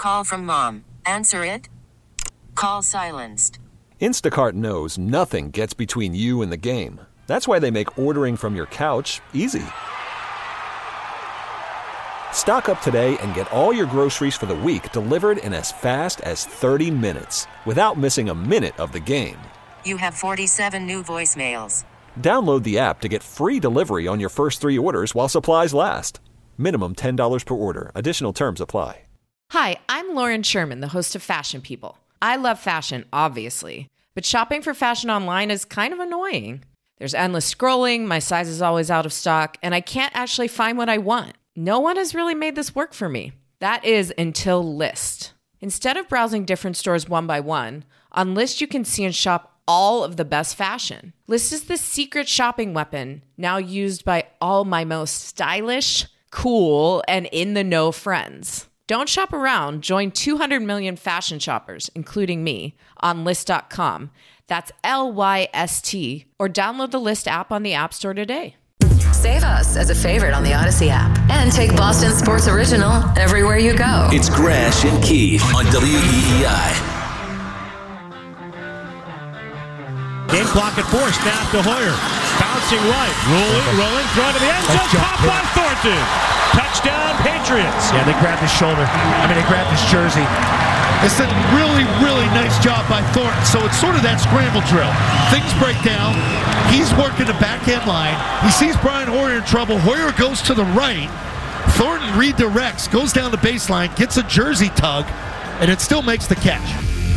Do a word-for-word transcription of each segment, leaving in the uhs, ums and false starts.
Call from mom. Answer it. Call silenced. Instacart knows nothing gets between you and the game. That's why they make ordering from your couch easy. Stock up today and get all your groceries for the week delivered in as fast as thirty minutes without missing a minute of the game. You have forty-seven new voicemails. Download the app to get free delivery on your first three orders while supplies last. Minimum ten dollars per order. Additional terms apply. Hi, I'm Lauren Sherman, the host of Fashion People. I love fashion, obviously, but shopping for fashion online is kind of annoying. There's endless scrolling, my size is always out of stock, and I can't actually find what I want. No one has really made this work for me. That is until Lyst. Instead of browsing different stores one by one, on Lyst you can see and shop all of the best fashion. Lyst is the secret shopping weapon now used by all my most stylish, cool, and in-the-know friends. Don't shop around. Join two hundred million fashion shoppers, including me, on Lyst dot com. That's L Y S T. Or download the Lyst app on the App Store today. Save us as a favorite on the Odyssey app. And take Boston Sports Original everywhere you go. It's Gresh and Keefe on W E E I. Game clock at four. Snap to Hoyer. Bouncing right. Rolling, rolling. Throw to the end zone. Caught by Thornton. Touchdown, Patriots. Yeah, they grabbed his shoulder. I mean, they grabbed his jersey. It's a really, really nice job by Thornton. So it's sort of that scramble drill. Things break down. He's working the back end line. He sees Brian Hoyer in trouble. Hoyer goes to the right. Thornton redirects, goes down the baseline, gets a jersey tug, and it still makes the catch.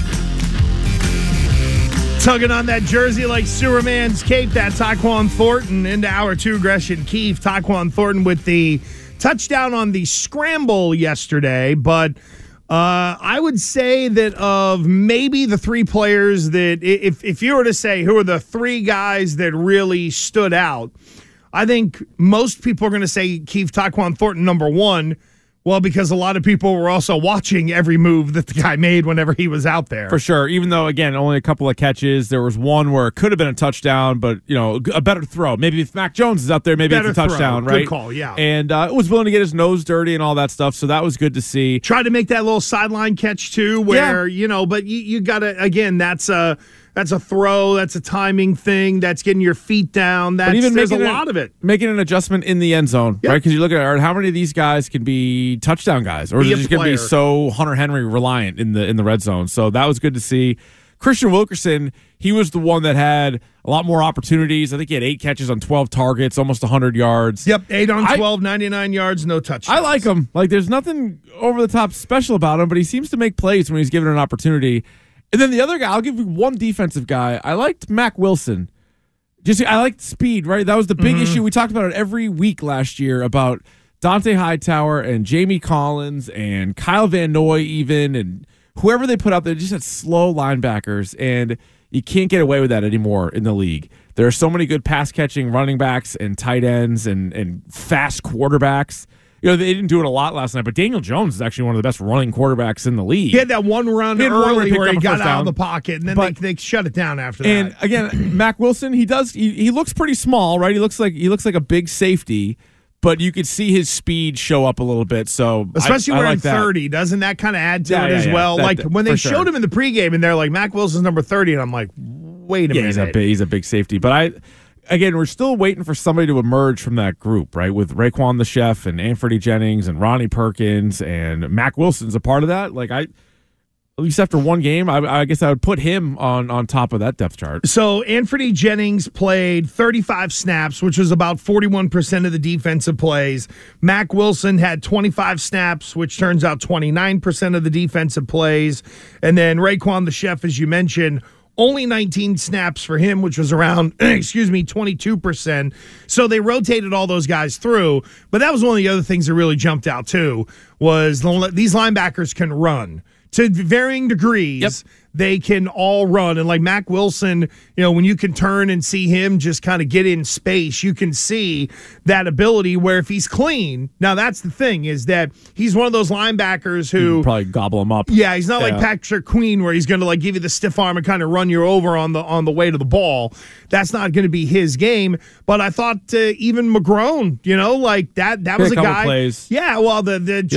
Tugging on that jersey like Superman's cape, that Tyquan Thornton into hour two, Gresh and Keefe. Tyquan Thornton with the touchdown on the scramble yesterday, but uh, I would say that of maybe the three players that, if, if you were to say who are the three guys that really stood out, I think most people are going to say Keefe Tyquan Thornton number one. Well, because a lot of people were also watching every move that the guy made whenever he was out there. For sure. Even though, again, only a couple of catches. There was one where it could have been a touchdown, but, you know, a better throw. Maybe if Mac Jones is out there, maybe better it's a touchdown, throw. right? Good call, yeah. And uh, was willing to get his nose dirty and all that stuff, so that was good to see. Tried to make that little sideline catch, too, where, yeah. you know, but you, you got to, again, that's a... That's a throw. That's a timing thing. That's getting your feet down. That's, even there's a lot a, of it. Making an adjustment in the end zone, yep. right? Because you look at it, how many of these guys can be touchdown guys, or is it just going to be so Hunter Henry reliant in the in the red zone? So that was good to see. Christian Wilkerson, he was the one that had a lot more opportunities. I think he had eight catches on twelve targets, almost one hundred yards. Yep, eight on twelve, I, ninety-nine yards, no touchdowns. I like him. Like, there's nothing over the top special about him, but he seems to make plays when he's given an opportunity. And then the other guy, I'll give you one defensive guy. I liked Mac Wilson. Just I liked speed, right? That was the big mm-hmm. issue. We talked about it every week last year about Dante Hightower and Jamie Collins and Kyle Van Noy even, and whoever they put out there, just had slow linebackers, and you can't get away with that anymore in the league. There are so many good pass-catching running backs and tight ends and, and fast quarterbacks. You know, they didn't do it a lot last night, but Daniel Jones is actually one of the best running quarterbacks in the league. He had that one run early where he got out of the pocket, and then but, they, they shut it down after that. And again, Mac Wilson, he does he, he looks pretty small, right? He looks like he looks like a big safety, but you could see his speed show up a little bit. So especially I, I wearing like thirty, doesn't that kind of add to yeah, it yeah, as yeah, well? that, like that, when they showed sure. him in the pregame, and they're like, Mac Wilson's number thirty, and I'm like, wait a yeah, minute, he's a big, he's a big safety, but I. Again, we're still waiting for somebody to emerge from that group, right? With Raekwon the Chef and Anthony Jennings and Ronnie Perkins and Mac Wilson's a part of that. Like I, at least after one game, I, I guess I would put him on, on top of that depth chart. So Anthony Jennings played thirty-five snaps, which was about forty-one percent of the defensive plays. Mac Wilson had twenty-five snaps, which turns out twenty-nine percent of the defensive plays. And then Raekwon the Chef, as you mentioned, only nineteen snaps for him, which was around, excuse me, twenty-two percent. So they rotated all those guys through. But that was one of the other things that really jumped out, too, was the, these linebackers can run. To varying degrees, yep. they can all run. And like Mac Wilson, you know, when you can turn and see him just kind of get in space, you can see that ability where if he's clean, now that's the thing, is that he's one of those linebackers who probably gobble him up. Yeah, he's not yeah. like Patrick Queen where he's going to like give you the stiff arm and kind of run you over on the on the way to the ball. That's not going to be his game. But I thought uh, even McGrone, you know, like that that He was had a a couple guy. Plays. Yeah, well, the the he also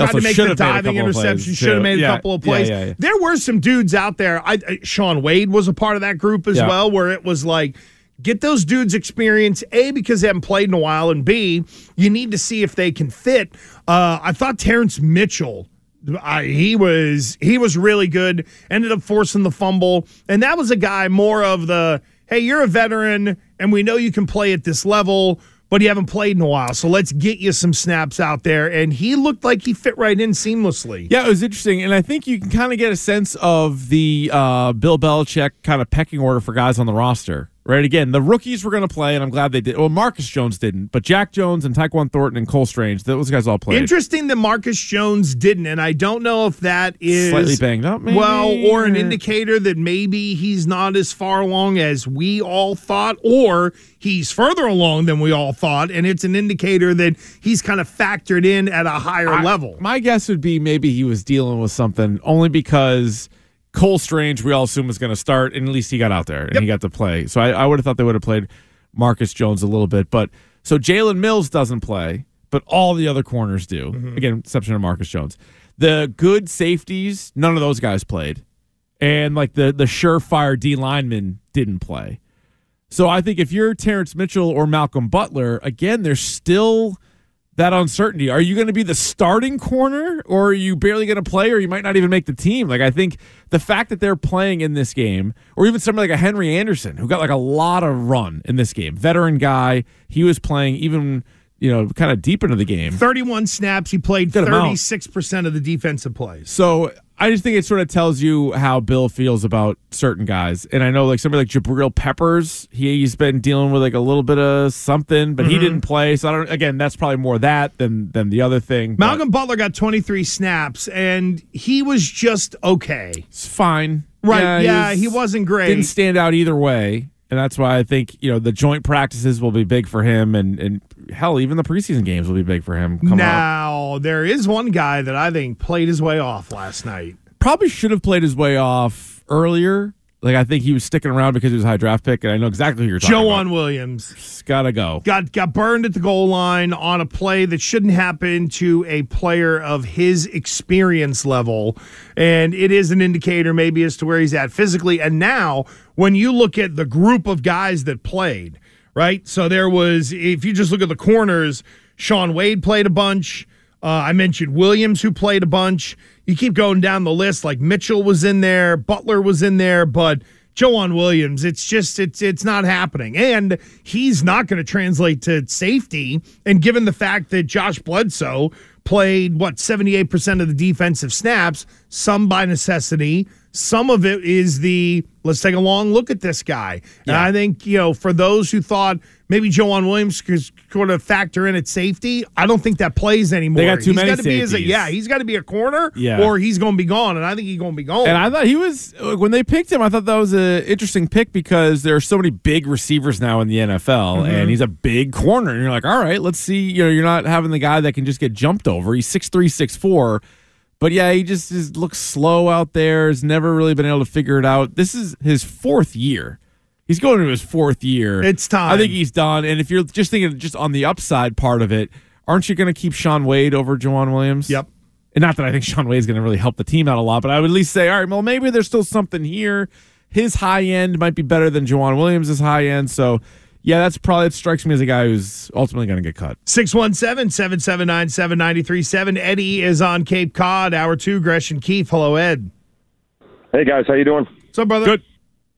tried to make should the have made a diving couple of plays, interception, should have too. made a Yeah, couple of yeah, plays. yeah, yeah. There were some dudes out there. I, I, Sean Wade was a part of that group as Yeah. well, where it was like, get those dudes experience, A, because they haven't played in a while, and B, you need to see if they can fit. Uh, I thought Terrence Mitchell, I, he was he was really good, ended up forcing the fumble, and that was a guy more of the, hey, you're a veteran, and we know you can play at this level, but you haven't played in a while, so let's get you some snaps out there. And he looked like he fit right in seamlessly. Yeah, it was interesting, and I think you can kind of get a sense of the uh, Bill Belichick kind of pecking order for guys on the roster. Right, again, the rookies were going to play, and I'm glad they did. Well, Marcus Jones didn't, but Jack Jones and Tyquan Thornton and Cole Strange, those guys all played. Interesting that Marcus Jones didn't, and I don't know if that is Slightly banged up, maybe? Well, or an indicator that maybe he's not as far along as we all thought, or he's further along than we all thought, and it's an indicator that he's kind of factored in at a higher I, level. My guess would be maybe he was dealing with something, only because Cole Strange, we all assume, was going to start, and at least he got out there and Yep. he got to play. So I, I would have thought they would have played Marcus Jones a little bit. But so Jalen Mills doesn't play, but all the other corners do. Mm-hmm. Again, exception of Marcus Jones. The good safeties, none of those guys played. And like the, the surefire D linemen didn't play. So I think if you're Terrence Mitchell or Malcolm Butler, again, there's still that uncertainty. Are you going to be the starting corner, or are you barely going to play, or you might not even make the team? Like, I think the fact that they're playing in this game, or even somebody like a Henry Anderson, who got like a lot of run in this game, veteran guy, he was playing even, you know, kind of deep into the game. thirty-one snaps, he played Good amount. thirty-six percent of the defensive plays. So I just think it sort of tells you how Bill feels about certain guys. And I know like somebody like Jabril Peppers, he, he's been dealing with like a little bit of something, but mm-hmm. he didn't play. So I don't, again, that's probably more that than than the other thing. Malcolm Butler got twenty-three snaps, and he was just okay. It's fine. Right, yeah, yeah, he, he was, wasn't great. Didn't stand out either way. And that's why I think, you know, the joint practices will be big for him, and, and hell, even the preseason games will be big for him. Come now, up. There is one guy that I think played his way off last night. Probably should have played his way off earlier. Like, I think he was sticking around because he was a high draft pick, and I know exactly who you're talking Joanne about. Williams. It's gotta go. Got got burned at the goal line on a play that shouldn't happen to a player of his experience level. And it is an indicator maybe as to where he's at physically. And now, when you look at the group of guys that played, right? So there was, if you just look at the corners, Sean Wade played a bunch. Uh, I mentioned Williams, who played a bunch. You keep going down the list, like Mitchell was in there, Butler was in there, but Joanne Williams, it's just, it's it's not happening. And he's not going to translate to safety. And given the fact that Josh Bledsoe played, what, seventy-eight percent of the defensive snaps, some by necessity, some of it is the, let's take a long look at this guy. Yeah. And I think, you know, for those who thought maybe Joanne Williams could sort of factor in at safety, I don't think that plays anymore. They got too he's many got to be as a, safeties. Yeah, he's got to be a corner, yeah. or he's going to be gone, and I think he's going to be gone. And I thought he was, when they picked him, I thought that was an interesting pick because there are so many big receivers now in the N F L, mm-hmm. and he's a big corner. And you're like, all right, let's see. You know, you're not having the guy that can just get jumped over. He's six three, six four. But yeah, he just, just looks slow out there. Has never really been able to figure it out. This is his fourth year. He's going into his fourth year. It's time. I think he's done. And if you're just thinking just on the upside part of it, aren't you going to keep Sean Wade over Joanne Williams? Yep. And not that I think Sean Wade is going to really help the team out a lot, but I would at least say, all right, well, maybe there's still something here. His high end might be better than Joanne Williams' high end. So, yeah, that's probably, it strikes me as a guy who's ultimately going to get cut. six one seven, seven seven nine, seven nine three seven. Eddie is on Cape Cod. Hour two, Gresh and Keefe. Hello, Ed. Hey, guys. How you doing? What's up, brother? Good.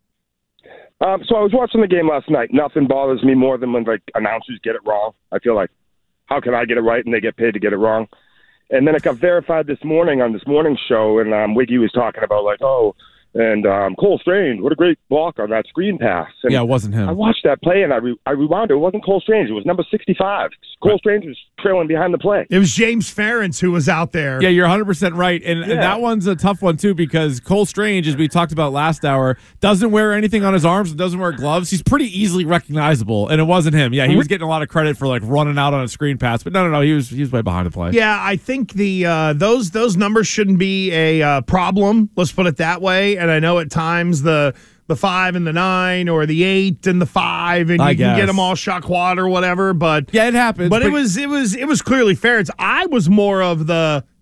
Um, so I was watching the game last night. Nothing bothers me more than when like announcers get it wrong. I feel like, how can I get it right and they get paid to get it wrong? And then it got verified this morning on this morning show, and um, Wiggy was talking about like, oh, and um, Cole Strange, what a great block on that screen pass. And yeah, it wasn't him. I watched that play, and I re- I rewound it. It wasn't Cole Strange. It was number sixty-five. Cole right. Strange was trailing behind the play. It was James Ferentz who was out there. Yeah, you're one hundred percent right. And, yeah. and that one's a tough one, too, because Cole Strange, as we talked about last hour, doesn't wear anything on his arms and doesn't wear gloves. He's pretty easily recognizable, and it wasn't him. Yeah, he was getting a lot of credit for, like, running out on a screen pass. But no, no, no, he was he was way behind the play. Yeah, I think the uh, those those numbers shouldn't be a uh, problem. Let's put it that way. And I know at times the the five and the nine or the eight and the five, and you I can guess. get them all shot quad or whatever. But yeah, it happens. But, but it was it was it was clearly fair. It's I was more of the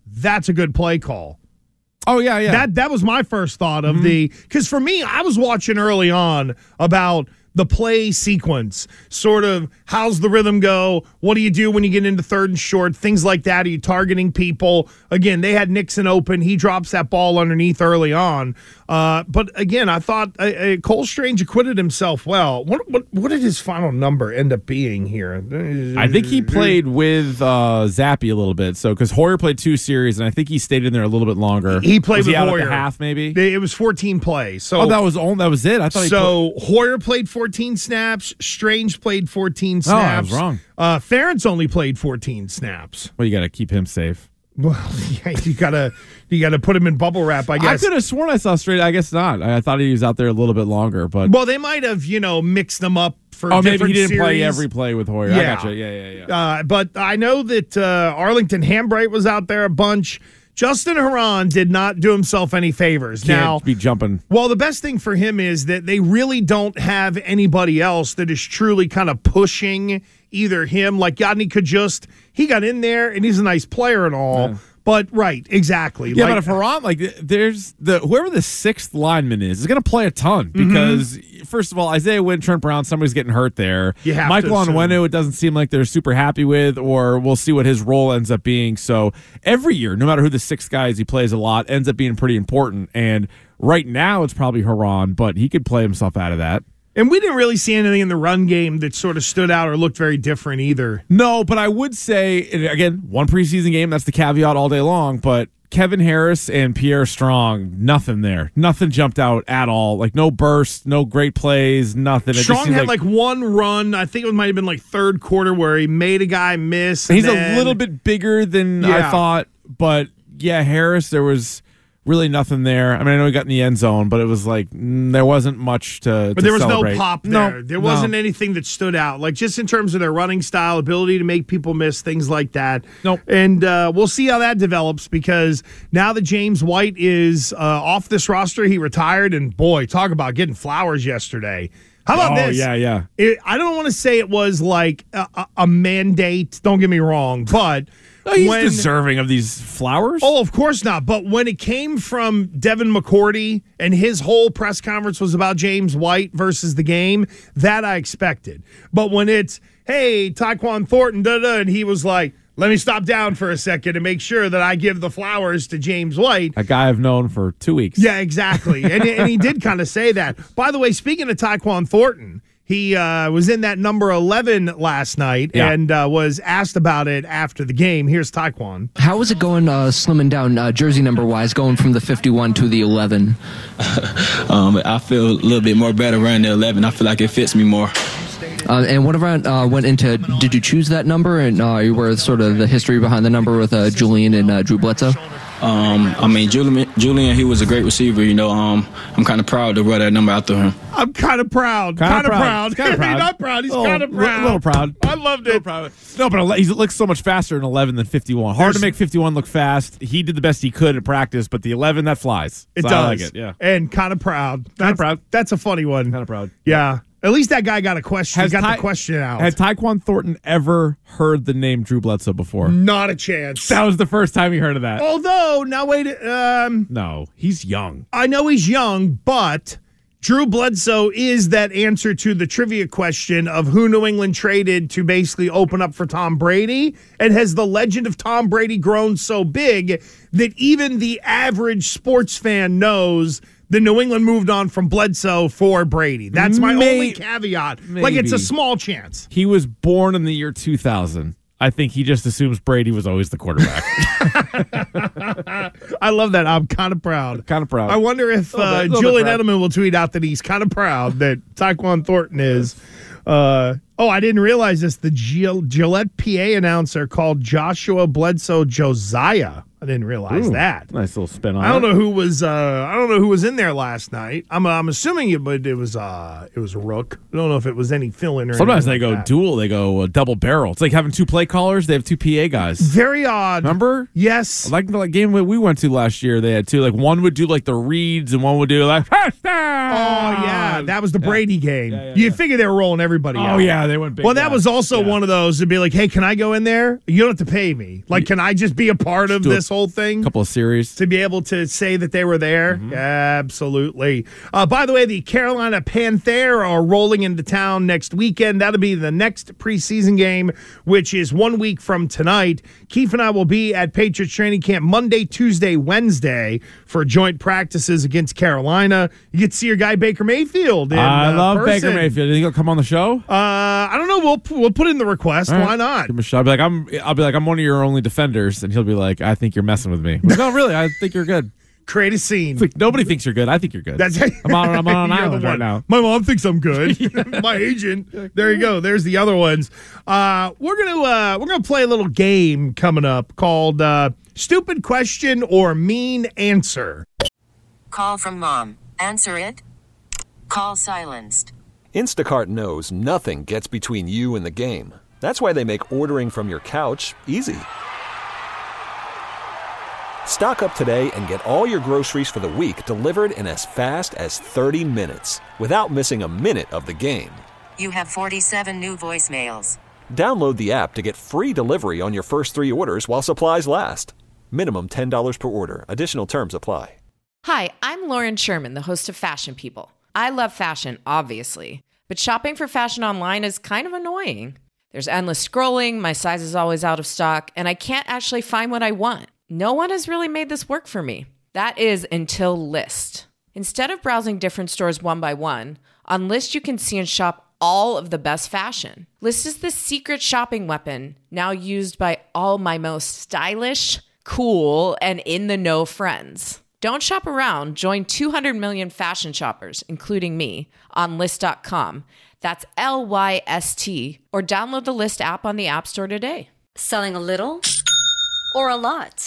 that's a good play call. Oh, yeah, yeah. That that was my first thought of mm-hmm. the – because for me, I was watching early on about – the play sequence, sort of how's the rhythm go? What do you do when you get into third and short? Things like that. Are you targeting people? Again, they had Nixon open. He drops that ball underneath early on. Uh, but again, I thought uh, uh, Cole Strange acquitted himself well. What, what what did his final number end up being here? I think he played with uh, Zappy a little bit. So because Hoyer played two series, and I think he stayed in there a little bit longer. He played was with he out Hoyer at the half, maybe. It was fourteen plays. So oh, that was all. That was it. I thought. So he played- Hoyer played fourteen snaps. Strange played fourteen snaps. Oh, I was wrong. Uh, Ferentz only played fourteen snaps. Well, you got to keep him safe. Well, yeah, you gotta you gotta put him in bubble wrap, I guess. I could have sworn I saw Straight. I guess not. I, I thought he was out there a little bit longer, but well, they might have you know mixed them up for. Oh, maybe different he didn't series. play every play with Hoyer. Yeah. I gotcha. Yeah, yeah, yeah. Uh, but I know that uh, Arlington Hambright was out there a bunch. Justin Herron did not do himself any favors. Can't now, be jumping. Well, the best thing for him is that they really don't have anybody else that is truly kind of pushing either him. Like Yadni could just, he got in there and he's a nice player and all. Yeah. But right, exactly. Yeah, like, but if Herron, like, there's the whoever the sixth lineman is, is going to play a ton because, mm-hmm. first of all, Isaiah Wynn, Trent Brown, somebody's getting hurt there. You have Michael Onwenu, it doesn't seem like they're super happy with, or we'll see what his role ends up being. So every year, no matter who the sixth guy is, he plays a lot, ends up being pretty important. And right now, it's probably Herron, but he could play himself out of that. And we didn't really see anything in the run game that sort of stood out or looked very different either. No, but I would say, again, one preseason game, that's the caveat all day long, but Kevin Harris and Pierre Strong, nothing there. Nothing jumped out at all. Like, no burst, no great plays, nothing. It Strong just had like, like one run, I think it might have been like third quarter, where he made a guy miss. He's then, a little bit bigger than yeah. I thought, but yeah, Harris, there was really nothing there. I mean, I know he got in the end zone, but it was like mm, there wasn't much to. But to there was celebrate. no pop there. No, there wasn't no. anything that stood out. Like just in terms of their running style, ability to make people miss, things like that. Nope. And uh, we'll see how that develops because now that James White is uh, off this roster, he retired, and boy, talk about getting flowers yesterday. How about oh, this? yeah, yeah. It, I don't want to say it was like a, a, a mandate. Don't get me wrong, but. No, he's when, deserving of these flowers. Oh, of course not. But when it came from Devin McCourty and his whole press conference was about James White versus the game, that I expected. But when it's, hey, Tyquan Thornton, da-da, and he was like, let me stop down for a second and make sure that I give the flowers to James White. A guy I've known for two weeks. Yeah, exactly. and, and he did kind of say that. By the way, speaking of Tyquan Thornton, he uh, was in that number eleven last night yeah. and uh, was asked about it after the game. Here's Tyquan. How was it going, uh, slimming down uh, jersey number-wise, going from the fifty-one to the eleven? um, I feel a little bit more better wearing the eleven. I feel like it fits me more. Uh, and what around uh, went into, did you choose that number? And uh, you were sort of the history behind the number with uh, Julian and uh, Drew Bledsoe? Um, I mean, Julian, Julian, he was a great receiver. You know, um, I'm kind of proud to wear that number after him. I'm kind of proud. Kind of proud. Kind of proud. He's not proud. He's oh, kind of proud. A little proud. I loved it. Proud. No, but he looks so much faster in eleven than fifty-one. Hard There's, to make fifty-one look fast. He did the best he could at practice, but the eleven, that flies. It so does. I like it, yeah. And kind of proud. Kind of proud. That's a funny one. Kind of proud. Yeah. At least that guy got a question. Has he got Ty- the question out. Had Tyquan Thornton ever heard the name Drew Bledsoe before? Not a chance. That was the first time he heard of that. Although, now wait. Um, no, he's young. I know he's young, but Drew Bledsoe is that answer to the trivia question of who New England traded to basically open up for Tom Brady. And has the legend of Tom Brady grown so big that even the average sports fan knows the New England moved on from Bledsoe for Brady? That's my May- only caveat. maybe. Like, it's a small chance. He was born in the year two thousand. I think he just assumes Brady was always the quarterback. I love that. I'm kind of proud. Kind of proud. I wonder if uh, bit, Julian Edelman will tweet out that he's kind of proud that Tyquan Thornton is. Uh, oh, I didn't realize this. The Gil- Gillette P A announcer called Joshua Bledsoe Josiah. I didn't realize Ooh, that. Nice little spin on I don't it. know who was. Uh, I don't know who was in there last night. I'm. I'm assuming it, but it was. Uh, it was Rook. I don't know if it was any fill-in or. Sometimes they like go that. dual. They go uh, double barrel. It's like having two play callers. They have two P A guys. Very odd. Remember? Yes. Like the like, game we went to last year, they had two. Like one would do like the reads, and one would do like first down. Oh yeah, that was the Brady game. Yeah, yeah, you yeah. figure they were rolling everybody Oh out. yeah, they went big. Well, that down. was also Yeah. one of those to be like, hey, can I go in there? You don't have to pay me. Like, can I just be a part of Do a this whole thing. A couple of series. To be able to say that they were there. Mm-hmm. Absolutely. Uh, by the way, the Carolina Panthers are rolling into town next weekend. That'll be the next preseason game, which is one week from tonight. Keith and I will be at Patriots training camp Monday, Tuesday, Wednesday for joint practices against Carolina. You get to see your guy Baker Mayfield. In, I uh, love person. Baker Mayfield. Do you think he'll come on the show? Uh, I don't know. We'll we'll put in the request. Right. Why not? Give him a shot. I'll be like, I'm. I'll be like, I'm one of your only defenders, and he'll be like, I think you're messing with me. I'm like, no, really, I think you're good. Create a scene. It's like nobody thinks you're good. I think you're good. That's I'm on. I'm on an You're the island right one. now. My mom thinks I'm good. My agent. There you go. There's the other ones. Uh, we're gonna uh, we're gonna play a little game coming up called uh, Stupid Question or Mean Answer. Call from mom. Answer it. Call silenced. Instacart knows nothing gets between you and the game. That's why they make ordering from your couch easy. Stock up today and get all your groceries for the week delivered in as fast as thirty minutes without missing a minute of the game. You have forty-seven new voicemails. Download the app to get free delivery on your first three orders while supplies last. Minimum ten dollars per order. Additional terms apply. Hi, I'm Lauren Sherman, the host of Fashion People. I love fashion, obviously, but shopping for fashion online is kind of annoying. There's endless scrolling, my size is always out of stock, and I can't actually find what I want. No one has really made this work for me. That is until Lyst. Instead of browsing different stores one by one, on Lyst you can see and shop all of the best fashion. Lyst is the secret shopping weapon now used by all my most stylish, cool, and in-the-know friends. Don't shop around. Join two hundred million fashion shoppers, including me, on Lyst dot com. That's L Y S T. Or download the Lyst app on the App Store today. Selling a little or a lot?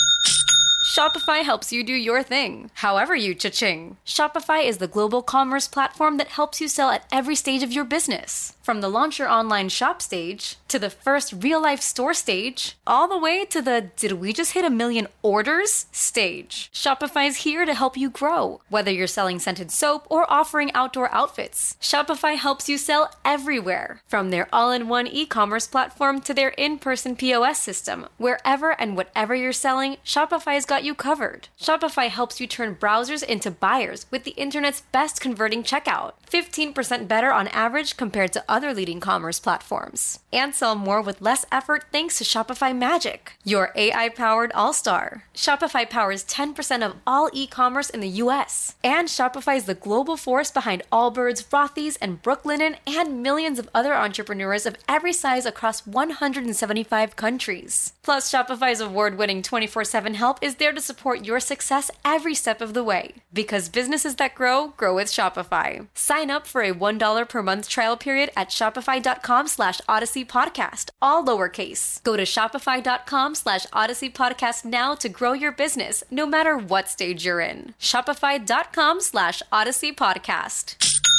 Shopify helps you do your thing, however you cha-ching. Shopify is the global commerce platform that helps you sell at every stage of your business. From the launch your online shop stage, to the first real-life store stage, all the way to the did we just hit a million orders stage. Shopify is here to help you grow. Whether you're selling scented soap or offering outdoor outfits, Shopify helps you sell everywhere. From their all-in-one e-commerce platform to their in-person P O S system, wherever and whatever you're selling, Shopify's got you covered. Shopify helps you turn browsers into buyers with the internet's best converting checkout. fifteen percent better on average compared to other leading commerce platforms. And sell more with less effort thanks to Shopify Magic, your A I-powered all-star. Shopify powers ten percent of all e-commerce in the U S. And Shopify is the global force behind Allbirds, Rothy's, and Brooklinen, and millions of other entrepreneurs of every size across one hundred seventy-five countries. Plus, Shopify's award-winning twenty-four seven help is there to support your success every step of the way. Because businesses that grow, grow with Shopify. Sign up for a one dollar per month trial period at shopify.com slash Odyssey Podcast, all lowercase. Go to shopify.com slash Odyssey Podcast now to grow your business, no matter what stage you're in. Shopify.com slash Odyssey Podcast.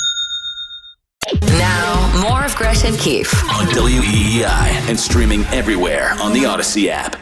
Now, more of Gresh and Keefe on W E E I and streaming everywhere on the Odyssey app.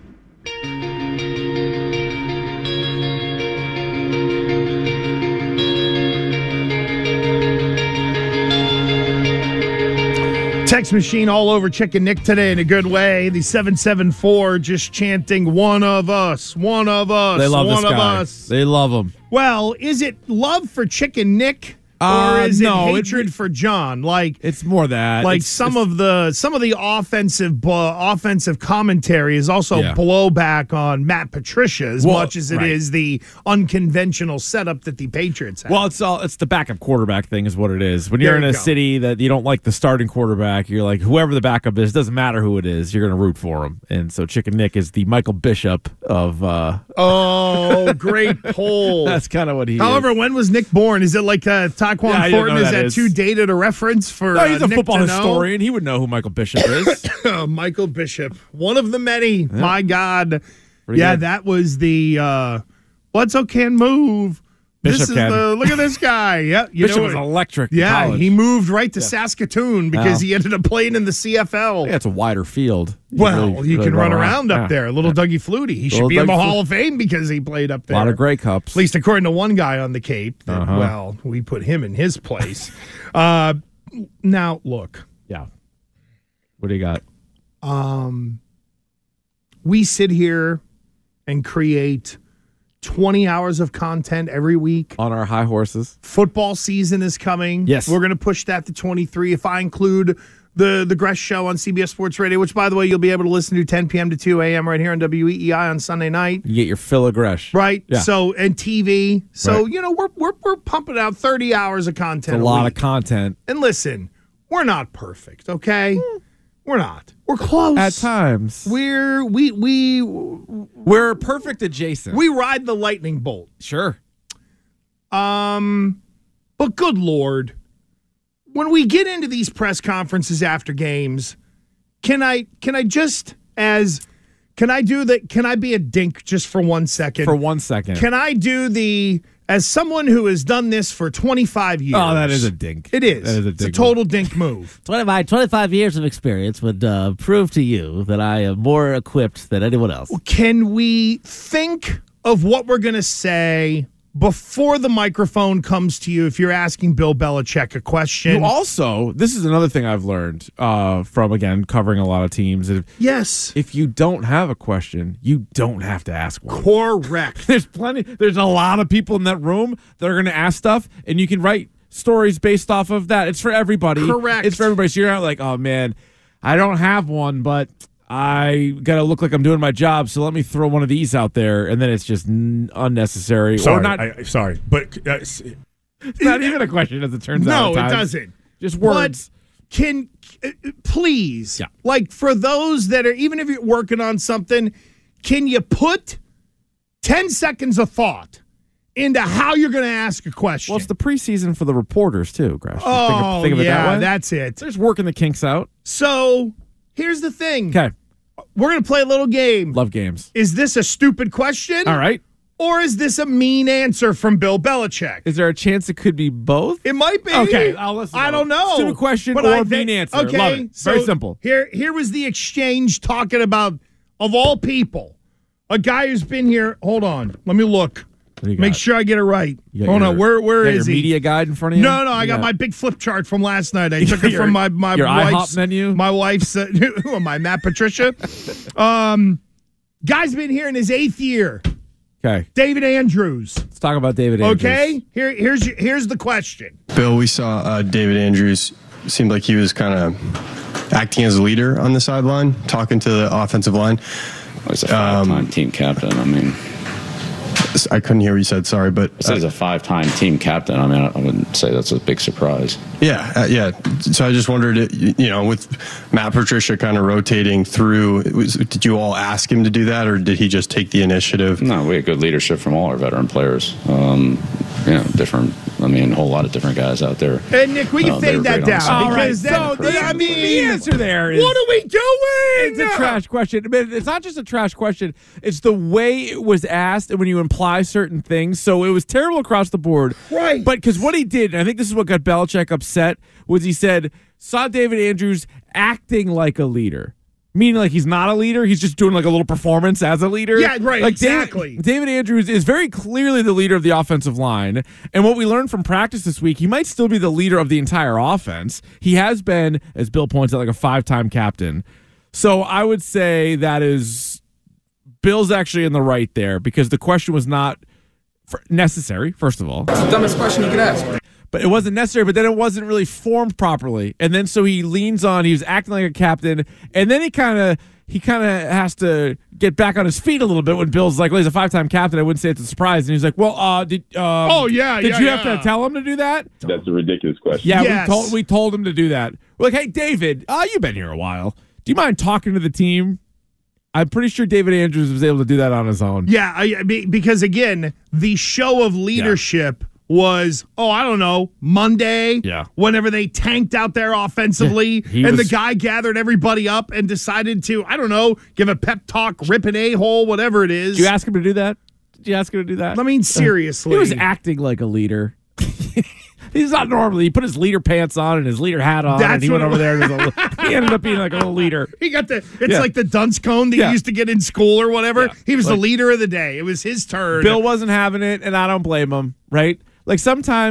Text machine all over Chicken Nick today in a good way. The seven seven four just chanting, one of us, one of us, They love one this of guy. us. They love him. Well, is it love for Chicken Nick? Or Uh, is it no, it- hatred for John? Like It's more that. like It's- some it's- of the some of the offensive uh, offensive commentary is also Yeah. blowback on Matt Patricia as Well, much as it is right. the unconventional setup that the Patriots have. Well, it's all it's the backup quarterback thing is what it is. When you're There in you a go. city that you don't like the starting quarterback, you're like whoever the backup is, doesn't matter who it is, you're going to root for him. And so Chicken Nick is the Michael Bishop of. Uh, oh, great poll. that's kind of what he. However, is. when was Nick born? Is it like uh, Taquan Yeah, I don't know Thornton? who Is that that is. too dated a reference for No, he's uh, a Nick football to know? historian. He would know who Michael Bishop is. Uh, Michael Bishop, one of the many. My God. Pretty yeah, good. that was the uh, what's up can move. Bishop this is can. the look at this guy. Yeah, you Bishop know was what? electric. in Yeah, college. he moved right to Yeah. Saskatoon because Yeah. he ended up playing in the C F L. Yeah, it's a wider field. You well, really- you really can run around, up Yeah. there. Little Dougie Flutie. He should Little be in the Dougie Hall Flu- of Fame because he played up A there. lot of Grey Cups. At least according to one guy on the Cape. That, Uh-huh. Well, we put him in his place. uh, now, look. Yeah. What do you got? Um, we sit here and create twenty hours of content every week. On our high horses. Football season is coming. Yes. We're going to push that to twenty-three. If I include the, the Gresh Show on C B S Sports Radio, which, by the way, you'll be able to listen to ten p.m. to two a.m. right here on W E E I on Sunday night. You get your fill of Gresh. Right. Yeah. So, and T V. So, Right. you know, we're, we're, we're pumping out thirty hours of content. It's a a lot week. of content. And listen, we're not perfect, okay? We're not. We're close. At times. We're, we, we, We're perfect adjacent. we ride the lightning bolt. Sure. Um, but good Lord, when we get into these press conferences after games, can I can I just as can I do that? Can I be a dink just for one second? For one second. Can I do the as someone who has done this for twenty-five years? Oh, that is a dink. It is. That is a It's a dink total dink move. twenty, my twenty-five years of experience would uh, prove to you that I am more equipped than anyone else. Can we think of what we're going to say before the microphone comes to you if you're asking Bill Belichick a question? You also, this is another thing I've learned uh, from, again, covering a lot of teams. If, yes. If you don't have a question, you don't have to ask one. Correct. There's plenty, there's a lot of people in that room that are going to ask stuff, and you can write stories based off of that. It's for everybody. Correct. It's for everybody. So you're not like, oh, man, I don't have one, but I got to look like I'm doing my job, so let me throw one of these out there, and then it's just n- unnecessary. Sorry, or not, I, sorry, but uh, it's not even a question, as it turns no, out. No, at it times. doesn't. Just words. But can uh, please, yeah. like for those that are, even if you're working on something, can you put ten seconds of thought into how you're going to ask a question? Well, it's the preseason for the reporters too, Gresh. Oh, think of, think of yeah, it that way. that's it. They're just working the kinks out. So here's the thing. Okay. We're going to play a little game. Love games. Is this a stupid question? All right. Or is this a mean answer from Bill Belichick? Is there a chance it could be both? It might be. Okay, I'll listen. I don't know. Stupid question but or I mean think- answer. Okay, Love it. so Very simple. Here, here was the exchange talking about, of all people, a guy who's been here. Hold on. Let me look. What do you Make got? sure I get it right. You got Hold your- on. Where, where you got is your he? media guide in front of you? No, no. I You got got- my big flip chart from last night. I You took got it your- from my my your wife's IHOP menu? My wife's uh, my Matt Patricia. Um, guy's been here in his eighth year. Okay. David Andrews. Let's talk about David Andrews. Okay. Here, here's here's the question. Bill, we saw uh, David Andrews. Seemed like he was kind of acting as a leader on the sideline, talking to the offensive line. He's a five-time um, team captain. I mean, I couldn't hear what you said. Sorry, but uh, he's a five-time team captain. I mean, I wouldn't say that's a big surprise. Yeah, uh, yeah. So I just wondered, you know, with Matt Patricia kind of rotating through, was, did you all ask him to do that, or did he just take the initiative? No, we had good leadership from all our veteran players. Um, you know, different. I mean, a whole lot of different guys out there. And Nick, we can uh, fade that down. All right, because so that, the, I mean, the answer there is what are we doing? It's a trash question. But it's not just a trash question. It's the way it was asked and when you imply certain things. So it was terrible across the board. Right. But because what he did, and I think this is what got Belichick upset, was he said, saw David Andrews acting like a leader. Meaning like he's not a leader. He's just doing like a little performance as a leader. Yeah, right, like exactly. David, David Andrews is very clearly the leader of the offensive line. And what we learned from practice this week, he might still be the leader of the entire offense. He has been, as Bill points out, like a five-time captain. So I would say that is Bill's actually in the right there because the question was not necessary, first of all. It's the dumbest question you could ask. But it wasn't necessary, but then it wasn't really formed properly. And then so he leans on, he was acting like a captain, and then he kind of he kind of has to get back on his feet a little bit when Bill's like, well, he's a five-time captain. I wouldn't say it's a surprise. And he's like, well, uh, did um, oh, yeah, did yeah, you yeah. have to tell him to do that? That's a ridiculous question. Yeah, Yes. we told we told him to do that. We're like, hey, David, uh, you've been here a while. Do you mind talking to the team? I'm pretty sure David Andrews was able to do that on his own. Yeah, I, be- because again, the show of leadership was, oh, I don't know, Monday, Yeah. whenever they tanked out there offensively, He and was- the guy gathered everybody up and decided to, I don't know, give a pep talk, rip an a-hole, whatever it is. Did you ask him to do that? Did you ask him to do that? I mean, seriously. He was acting like a leader. He's not normally. He put his leader pants on and his leader hat on, That's and he what went it over there. And was a, he ended up being like a little leader. He got the, it's Yeah. like the dunce cone that Yeah. you used to get in school or whatever. Yeah. He was Like- the leader of the day. It was his turn. Bill wasn't having it, and I don't blame him, right? Like sometimes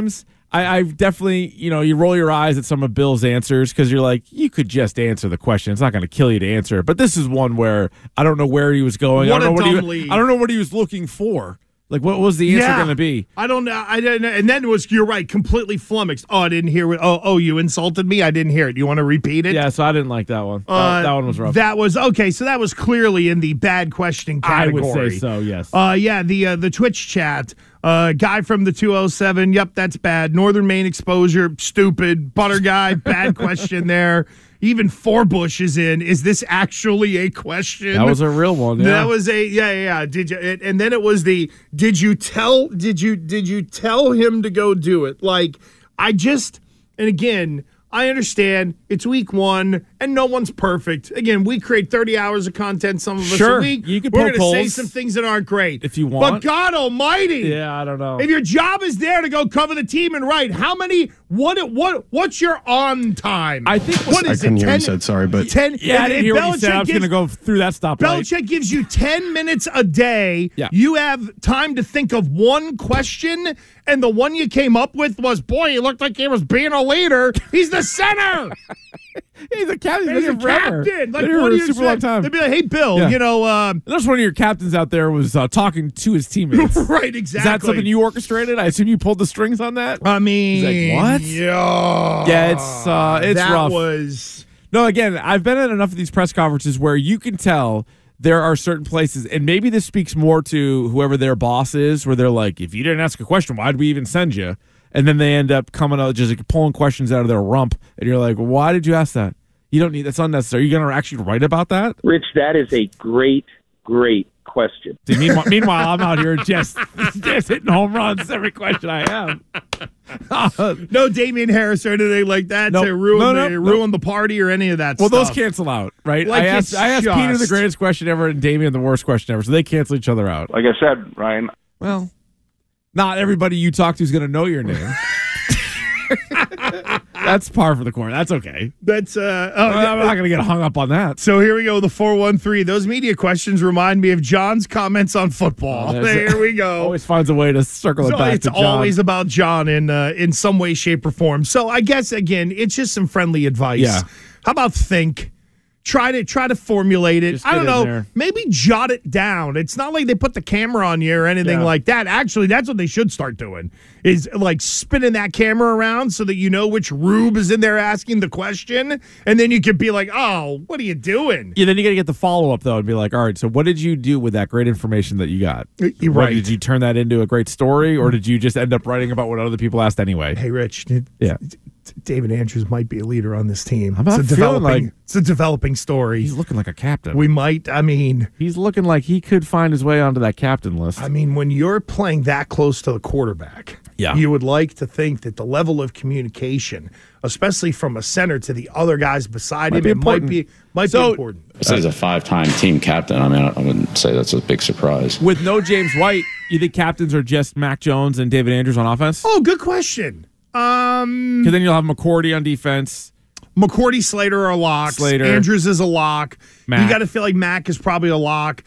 I, I've definitely, you know, you roll your eyes at some of Bill's answers because you're like, you could just answer the question. It's not going to kill you to answer it. But this is one where I don't know where he was going. What I don't a know what dumb he, lead. I don't know what he was looking for. Like, what was the answer Yeah. going to be? I don't know. I didn't. And then it was, you're right, completely flummoxed. Oh, I didn't hear it. Oh, oh, you insulted me. I didn't hear it. You want to repeat it? Yeah, so I didn't like that one. Uh, that, that one was rough. That was okay. So that was clearly in the bad questioning I category. would say so. Yes. Uh, yeah. The uh, the Twitch chat. Uh, guy from the two oh seven. Yep, that's bad. Northern Maine exposure. Stupid. Butter guy. Bad question there. Even Forbush is in. Is this actually a question? That was a real one. Yeah. That was a yeah yeah. yeah. Did you? It, and then it was the. Did you tell? Did you? Did you tell him to go do it? Like I just. And again, I understand it's week one and no one's perfect. Again, we create thirty hours of content, some of us Sure, a week. you can We're poke going to say holes some things that aren't great. if you want. But God almighty. Yeah, I don't know. If your job is there to go cover the team and write, how many, what, what, what's your on time? I think what I is couldn't it? hear ten, what you said, sorry, but ten. Yeah, I didn't if hear what you said. Belichick I was going to gives- go through that stoplight. Belichick gives you ten minutes a day. Yeah. You have time to think of one question, and the one you came up with was, boy, he looked like he was being a leader. He's the center. He's a captain. He's He's a been here forever. captain. Like, Been here what for do a you super say? long time. They'd be like, hey, Bill, Yeah. you know. Um, Unless one of your captains out there was uh, talking to his teammates. right, Is exactly. that something you orchestrated? I assume you pulled the strings on that. I mean, He's like, what? Yeah. Yeah, it's uh, it's that rough. was. No, again, I've been at enough of these press conferences where you can tell there are certain places, and maybe this speaks more to whoever their boss is, where they're like, if you didn't ask a question, why'd we even send you? And then they end up coming out, just like pulling questions out of their rump, and you're like, why did you ask that? You don't need, that's unnecessary. You're going to actually write about that? Rich, that is a great, great question. See, meanwhile, meanwhile, I'm out here just, just hitting home runs every question I have. No Damian Harris or anything like that Nope. to ruin No, the no, ruin the party or any of that Well, stuff. those cancel out, right? Like, I asked, it's I asked Peter the just- greatest question ever and Damian the worst question ever, so they cancel each other out. Like I said, Ryan. Well, not everybody you talk to is going to know your name. That's par for the course. That's okay. That's uh. Oh, I'm not going to get hung up on that. So here we go. The four one three. Those media questions remind me of John's comments on football. Oh, there's- Here we go. Always finds a way to circle it So back it's to John. always about John in uh, in some way, shape, or form. So I guess again, it's just some friendly advice. Yeah. How about think? Try to try to formulate it. Just I don't get in know. there. Maybe jot it down. It's not like they put the camera on you or anything Yeah. like that. Actually, that's what they should start doing. Is like spinning that camera around so that you know which rube is in there asking the question, and then you could be like, "Oh, what are you doing?" Yeah, then you got to get the follow up though, and be like, "All right, so what did you do with that great information that you got? You're What, right. Did you turn that into a great story, or did you just end up writing about what other people asked anyway?" Hey, Rich. Did, Yeah. David Andrews might be a leader on this team. I'm not it's a feeling developing. like- it's a developing story. He's looking like a captain. We might. I mean, He's looking like he could find his way onto that captain list. I mean, when you're playing that close to the quarterback, Yeah. you would like to think that the level of communication, especially from a center to the other guys beside Might him, be it important. might be might So- be important. I said he's a five-time team captain. I mean, I wouldn't say that's a big surprise. With no James White, you think captains are just Mac Jones and David Andrews on offense? Oh, good question. Um, Because then you'll have McCourty on defense. McCourty, Slater are locks. Slater. Andrews is a lock. Mac. You got to feel like Mac is probably a lock.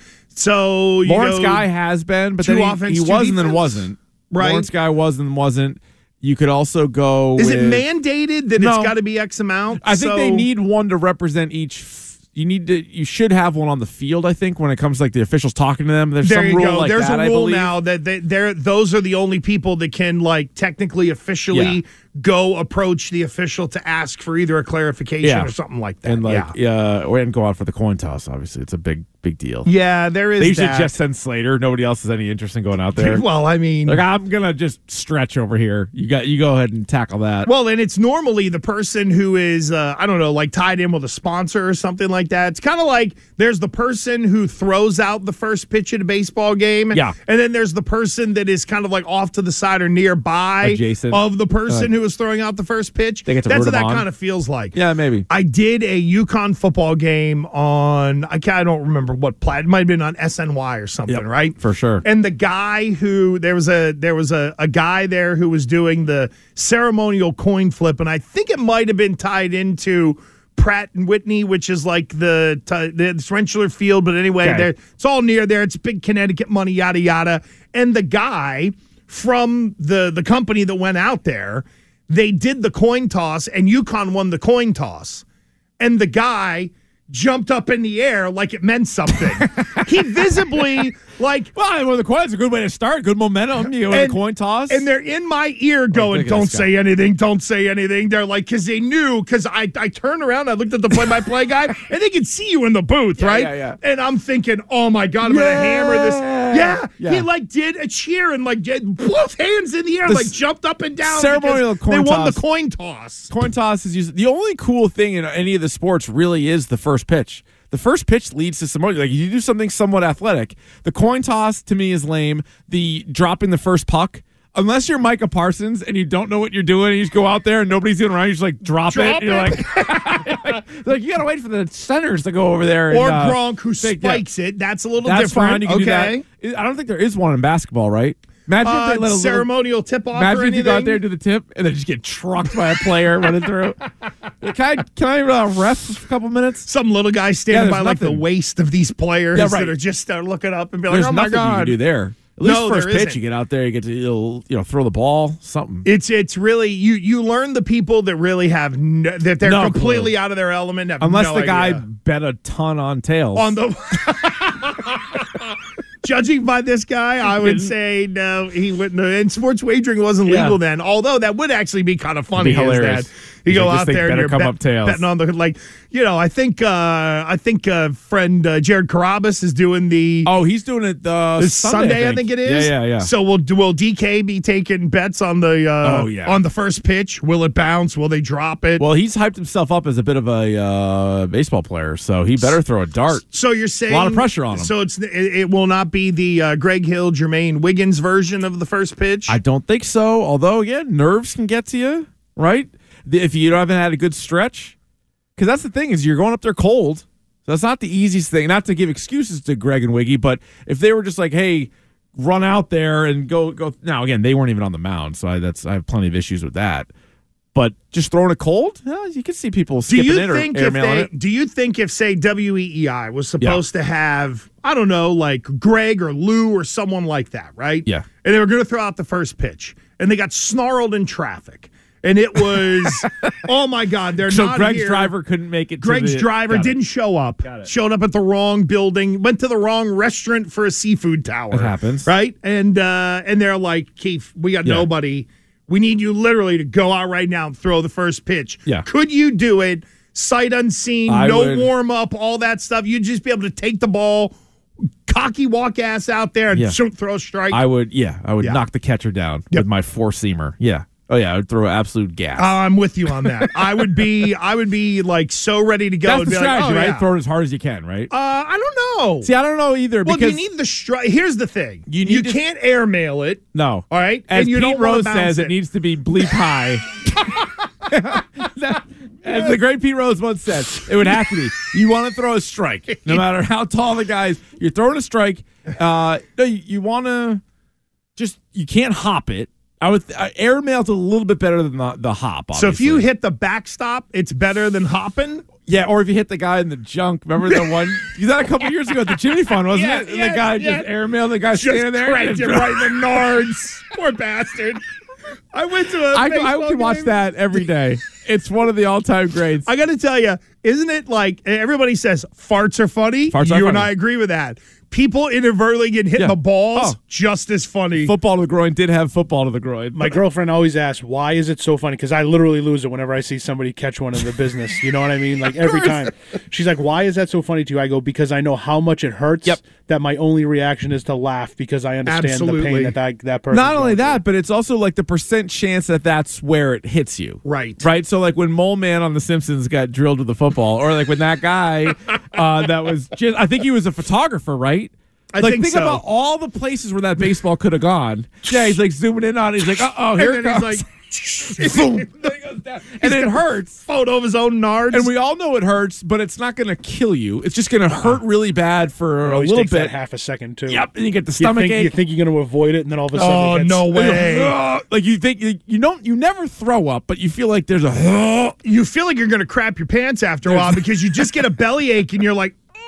So you Lawrence go, Guy has been, but two then he, offense, he two was and then defense? wasn't. Right. Lawrence Guy was and wasn't. You could also go Is with, it mandated that No. it's got to be X amount? I think So- they need one to represent each. f- You need to. You should have one on the field. I think when it comes to like the officials talking to them, there's There some you rule go. like There's that. a I rule believe. now that they, they're those are the only people that can like technically officially Yeah. go approach the official to ask for either a clarification Yeah. or something like that. and like yeah. yeah, and go out for the coin toss. Obviously, it's a big big deal. Yeah, there is They usually that. just send Slater. Nobody else has any interest in going out there. Well, I mean, like I'm gonna just stretch over here. You got you go ahead and tackle that. well, and it's normally the person who is, uh, I don't know, like tied in with a sponsor or something like that. It's kind of like there's the person who throws out the first pitch at a baseball game. Yeah. And then there's the person that is kind of like off to the side or nearby Adjacent. of the person Uh, who is throwing out the first pitch. They get to That's root what that them on. kind of feels like. Yeah, maybe. I did a UConn football game on, I, can't, I don't remember what plat, it might have been on S N Y or something, Yep, right? for sure. And the guy who there was a there was a, a guy there who was doing the ceremonial coin flip, and I think it might have been tied into Pratt and Whitney, which is like the t- the Rentschler Field, but anyway, Okay. there it's all near there. It's big Connecticut money, yada yada. And the guy from the, the company that went out there. They did the coin toss, and UConn won the coin toss. And the guy jumped up in the air like it meant something. He visibly, like... Well, well, the coin's a good way to start. Good momentum. You go in the coin toss. And they're in my ear going, oh, don't say anything, don't say anything. They're like, because they knew, because I, I turned around, I looked at the play-by-play guy, and they could see you in the booth, yeah, right? Yeah, yeah. And I'm thinking, oh, my God, I'm yeah. going to hammer this. Yeah, yeah. He, like, did a cheer and, like, both hands in the air, the like, jumped up and down. Ceremonial coin they toss. They won the coin toss. Coin toss is used. The only cool thing in any of the sports really is the first pitch. The first pitch leads to some more. Like, you do something somewhat athletic. The coin toss, to me, is lame. The dropping the first puck, unless you're Micah Parsons and you don't know what you're doing, you just go out there and nobody's going around, you just, like, drop, drop it. You're like, like, like, you got to wait for the centers to go over there. Or and, uh, Gronk, who take, spikes yeah. it. That's a little That's different. Fine. You can okay. do that. I don't think there is one in basketball, right? Imagine uh, if they let a ceremonial little, tip-off Imagine or if you go out anything. there, do the tip, and then just get trucked by a player running through. Can I, can I uh, rest for a couple minutes? Some little guy standing yeah, by like the waist of these players yeah, right. that are just uh, looking up and be like, there's oh, my nothing God. you can do there. At least no, first there pitch, isn't. you get out there, you get to you know throw the ball, something. It's it's really you you learn the people that really have no, that they're no completely clue. out of their element. Have Unless no the guy idea. bet a ton on tails. On the judging by this guy, I would say no, he wouldn't. And sports wagering wasn't Yeah. legal then. Although that would actually be kind of funny. It'd be hilarious. Is that you He's go like, this out thing there and better you're come bet, up tails. betting on the like. You know, I think uh, I think uh, friend uh, Jared Carabas is doing the. Oh, he's doing it uh, This Sunday, Sunday, I think. I think it is. Yeah, yeah, yeah. So will will D K be taking bets on the uh, Oh, yeah. on the first pitch? Will it bounce? Will they drop it? Well, he's hyped himself up as a bit of a uh, baseball player, so he better throw a dart. So you're saying a lot of pressure on him. So it's it, it will not be the uh, Greg Hill, Jermaine Wiggins version of the first pitch. I don't think so. Although, again, nerves can get to you, right? The- If you haven't had a good stretch, because that's the thing is you're going up there cold. So that's not the easiest thing. Not to give excuses to Greg and Wiggy, but if they were just like, hey, run out there and go go. Now, again, they weren't even on the mound, so I, that's I have plenty of issues with that. But just throwing it cold, yeah, you can see people do skipping you it or think if airmailing they, it. do you think if say W E E I was supposed to have I don't know like Greg or Lou or someone like that, right? Yeah. And they were going to throw out the first pitch, and they got snarled in traffic. And it was, oh my God, they're So not Greg's here. driver couldn't make it. Greg's to the, driver got it. didn't show up. Got it. Showed up at the wrong building. Went to the wrong restaurant for a seafood tower. It happens, right? And uh, and they're like, Keith, we got Yeah. nobody. We need you literally to go out right now and throw the first pitch. Yeah. Could you do it? Sight unseen, I no would- warm up, all that stuff. You'd just be able to take the ball, cocky walk ass out there and Yeah. shoot, throw a strike. I would, yeah, I would Yeah. knock the catcher down Yep. with my four seamer. Yeah. Oh yeah, I would throw absolute gas. I'm with you on that. I would be, I would be like so ready to go. That's and the be strategy, like, oh, right? yeah. Throw it as hard as you can, right? Uh, I don't know. See, I don't know either Well, because you need the strike. Here's the thing: You you, need to- can't airmail it. no. All right, As and you Pete don't wanna Rose bounce says, it. it. needs to be bleep high. That- as the great Pete Rose once said, it would have to be. You want to throw a strike, no matter how tall the guy is. You're throwing a strike. Uh, no, you, you want to just you can't hop it. I would uh, airmail's a little bit better than the, the hop. So if Obviously. you hit the backstop, it's better than hopping. Yeah, or if you hit the guy in the junk. Remember the one? You that a couple years ago at the Chimney Fund, wasn't Yeah, it? And yeah, the guy yeah. just airmailed the guy Just standing there. cranked him right in the nards. Poor bastard. I went to a I, I baseball can watch game. that every day. It's one of the all-time greats. I got to tell you, isn't it like everybody says farts are funny? Farts you are and funny. I agree with that. People inadvertently get hit Yeah. in the balls, Oh. just as funny. Football to the groin did have football to the groin. My girlfriend always asks, why is it so funny? Because I literally lose it whenever I see somebody catch one in the business. You know what I mean? Like every time. She's like, why is that so funny to you? I go, because I know how much it hurts. Yep. That my only reaction is to laugh because I understand Absolutely. the pain that that, that person. Not only that, but it's also like the percent chance that that's where it hits you. Right. Right. So like when Mole Man on The Simpsons got drilled with the football, or like when that guy uh, that was just, I think he was a photographer, right? I like, think think so. about all the places where that baseball could have gone. Yeah, he's like zooming in on it. He's like, uh oh, here And it then comes. he's Boom. Then he goes down. And it hurts. Photo of his own nards. And we all know it hurts, but it's not going to kill you. It's just going to hurt really bad for It a always little takes bit. that half a second too. Yep, and you get the You stomach think, ache. you think you're going to avoid it, and then all of a sudden, Oh, it hits. no way. Like you think you, you don't you never throw up, but you feel like there's a You feel like you're going to crap your pants after a while because you just get a bellyache and you're like,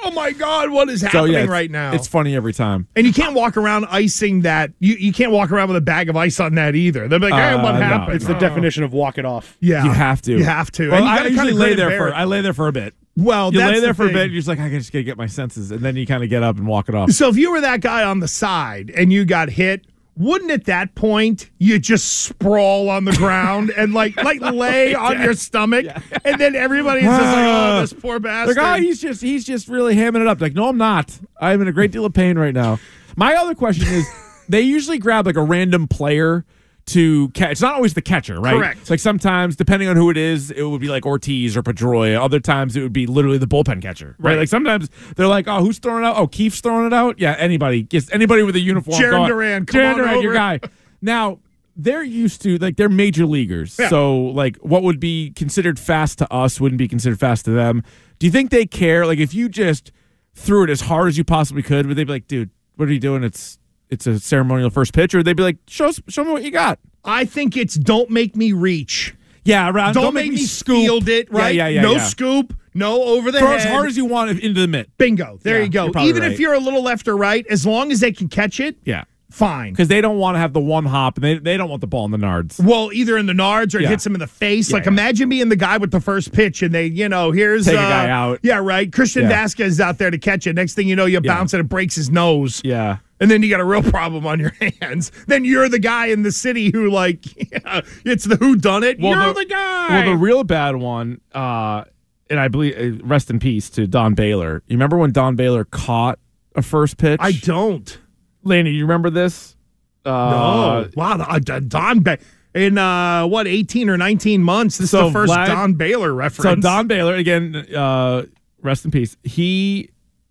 Oh my God, what is So, happening yeah, it's- right now? It's funny every time. And you can't walk around icing that. You you can't walk around with a bag of ice on that either. They'll be like, hey, Uh, what no. happened? It's the Oh. definition of walk it off. Yeah. You have to. You have to. Well, And you I gotta usually kinda lay grin there and bear for. it. I lay there for a bit. Well, you that's lay there the for a thing. bit. You're just like, I just gotta get my senses, and then you kind of get up and walk it off. So if you were that guy on the side and you got hit, wouldn't at that point you just sprawl on the ground and like like lay on your stomach, and then everybody's just like, oh, this poor bastard. The guy, he's just he's just really hamming it up. Like, no, I'm not. I'm in a great deal of pain right now. My other question is, they usually grab like a random player to catch. It's not always the catcher, right? Correct. It's like sometimes, depending on who it is, it would be like Ortiz or Pedroia. Other times, it would be literally the bullpen catcher, right? Right. Like sometimes they're like, oh, who's throwing it out? Oh, Keefe's throwing it out. Yeah, anybody, just anybody with a uniform. Jaron go on. Duran, come Jaron on Duran, your over. guy. Now, they're used to, like, they're major leaguers. Yeah. So, like, what would be considered fast to us wouldn't be considered fast to them. Do you think they care? Like, if you just threw it as hard as you possibly could, would they be like, dude, what are you doing? It's it's a ceremonial first pitch. Or would they be like, show us, show me what you got? I think it's don't make me reach. Yeah, right. Don't, make, me scoop. field it, right? Yeah, yeah, yeah. no yeah. scoop, no over the Throw head. as hard as you want into the mitt. Bingo. There Yeah, you go. you're probably Even if right. you're a little left or right, as long as they can catch it, Yeah. fine. Because they don't want to have the one hop, and they, they don't want the ball in the nards. Well, either in the nards or it Yeah. hits him in the face. Yeah, like, yeah. imagine being the guy with the first pitch and they, you know, here's Take a uh, guy out. Yeah, right. Christian Yeah. Vasquez is out there to catch it. Next thing you know, you Yeah. bounce and it breaks his nose. Yeah. And then you got a real problem on your hands. Then you're the guy in the city who, like, yeah, it's the who done it. Well, you're the- the, guy. Well, the real bad one, uh, and I believe, uh, rest in peace to Don Baylor. You remember when Don Baylor caught a first pitch? I don't. Laney, you remember this? Uh, No. Wow. the- uh, Don Ba- in, uh, what, eighteen or nineteen months. This So is the first Vlad- Don Baylor reference. So Don Baylor, again, uh, rest in peace. He,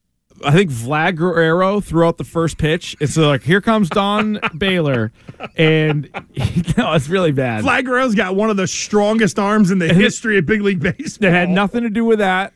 I think Vlad Guerrero threw out the first pitch. And so, like, here comes Don Baylor. And, no, it's really bad. Vlad Guerrero's got one of the strongest arms in the history of Big League Baseball. It had nothing to do with that.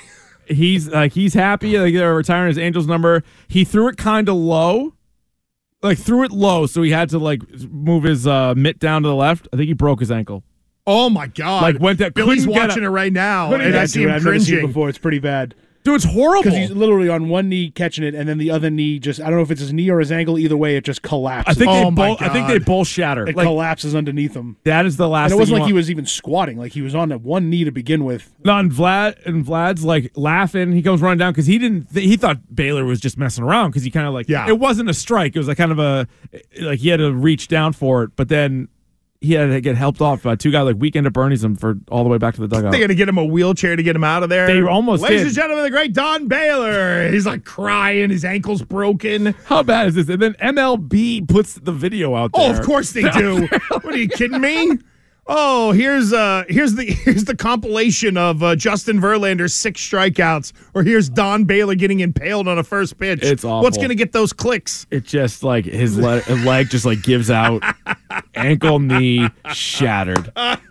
He's like he's happy. Like they're retiring his Angels number. He threw it kind of low, like threw it low, so he had to like move his uh, mitt down to the left. I think he broke his ankle. Oh my God! Like went that. Billy's couldn't get watching up. it right now, Couldn't and get I to see it. him I've never seen it cringing. before. It's pretty bad. Dude, it's horrible. Because he's literally on one knee catching it, and then the other knee just, I don't know if it's his knee or his ankle. Either way, it just collapses. I think Oh they my both. I think they God. both shattered. It Like collapses underneath him. that is the last. And it thing wasn't you like want. he was even squatting. Like he was on one knee to begin with. No, and Vlad and Vlad's like laughing. He comes running down because he didn't. Th- he thought Baylor was just messing around because he kind of like. Yeah. It wasn't a strike. It was like kind of a like he had to reach down for it, but then he had to get helped off by two guys like Weekend at Bernie's him for all the way back to the dugout. They got to get him a wheelchair to get him out of there. They almost Ladies did. and gentlemen, the great Don Baylor. He's like crying. His ankle's broken. How bad is this? And then M L B puts the video out there. Oh, of course they do. What are you kidding me? Oh, here's uh here's the here's the compilation of uh, Justin Verlander's six strikeouts, or here's Don Baylor getting impaled on a first pitch. It's awful. What's gonna get those clicks? It just like his le- his leg just like gives out, ankle, knee shattered.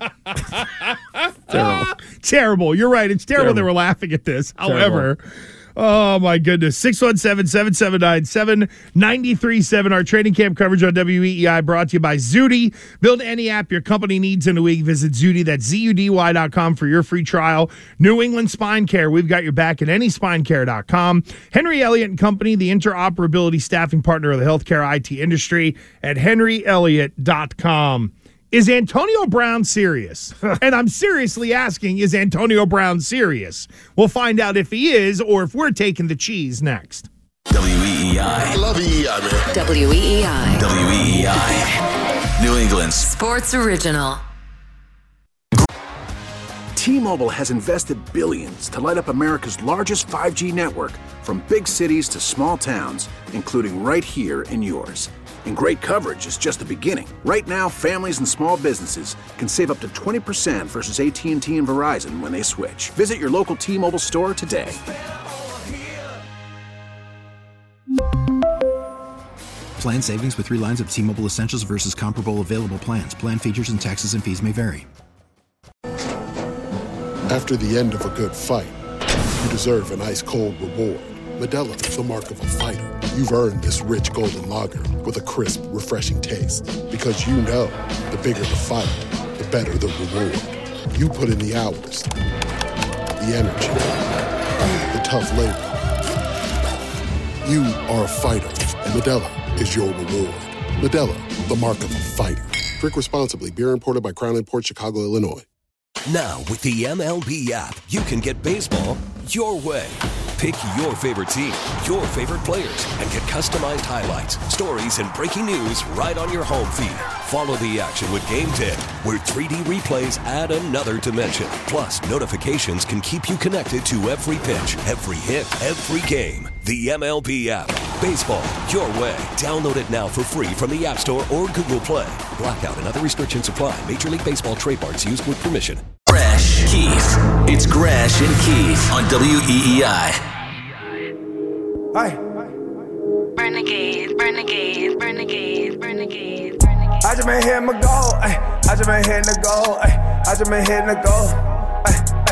Terrible. Terrible. You're right. It's terrible, Terrible. they were laughing at this. Terrible. However, oh my goodness. six one seven, seven seven nine, seven nine three seven. Our training camp coverage on W E E I brought to you by Zudy. Build any app your company needs in a week. Visit Zudy. That's Z U D Y dot com for your free trial. New England Spine Care. We've got your back at any spine care dot com. Henry Elliott and Company, the interoperability staffing partner of the healthcare I T industry at henry elliott dot com. Is Antonio Brown serious? And I'm seriously asking, is Antonio Brown serious? We'll find out if he is or if we're taking the cheese next. W E E I. I love E E I, man. W E E I. W E E I. New England's Sports Original. T-Mobile has invested billions to light up America's largest five G network, from big cities to small towns, including right here in yours. And great coverage is just the beginning. Right now, families and small businesses can save up to twenty percent versus A T and T and Verizon when they switch. Visit your local T-Mobile store today. Plan savings with three lines of T-Mobile Essentials versus comparable available plans. Plan features and taxes and fees may vary. After the end of a good fight, you deserve an ice-cold reward. Modelo is the mark of a fighter. You've earned this rich golden lager with a crisp, refreshing taste. Because you know, the bigger the fight, the better the reward. You put in the hours, the energy, the tough labor. You are a fighter, and Modelo is your reward. Modelo, the mark of a fighter. Drink responsibly. Beer imported by Crown Imports, Chicago, Illinois. Now, with the M L B app, you can get baseball your way. Pick your favorite team, your favorite players, and get customized highlights, stories, and breaking news right on your home feed. Follow the action with Game ten, where three D replays add another dimension. Plus, notifications can keep you connected to every pitch, every hit, every game. The M L B app. Baseball your way. Download it now for free from the App Store or Google Play. Blackout and other restrictions apply. Major League Baseball trademarks used with permission. Gresh, Keith. It's Gresh and Keith on W E E I. Hey. Renegade, renegade, renegade, renegade. I just been hitting my goal, ay. I just been hitting the goal, ay. I just been hitting the goal, ay,